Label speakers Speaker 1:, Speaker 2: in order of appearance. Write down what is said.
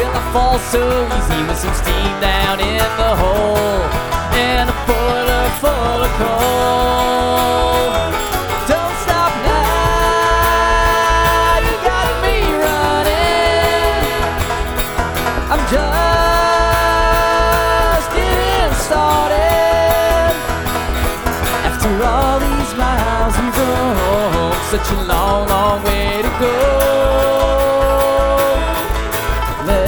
Speaker 1: I fall so easy with some steam down in the hole and a boiler full of coal. Don't stop now, you got me running. I'm just getting started. After all these miles we've come, such a long, long way to go.